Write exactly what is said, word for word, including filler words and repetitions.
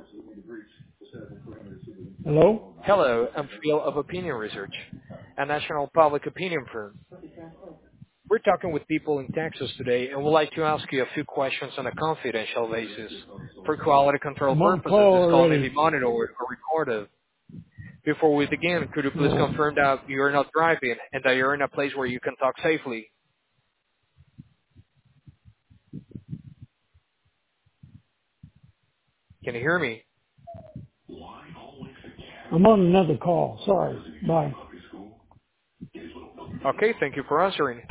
Hello? Hello, I'm Phil of Opinion Research, a national public opinion firm. We're talking with people in Texas today and would like to ask you a few questions on a confidential basis. For quality control I'm on purposes, call this call may be already. monitored or recorded. Before we begin, could you please No. confirm that you're not driving and that you're in a place where you can talk safely? Can you hear me? I'm on another call. Sorry. Bye. Okay, thank you for answering.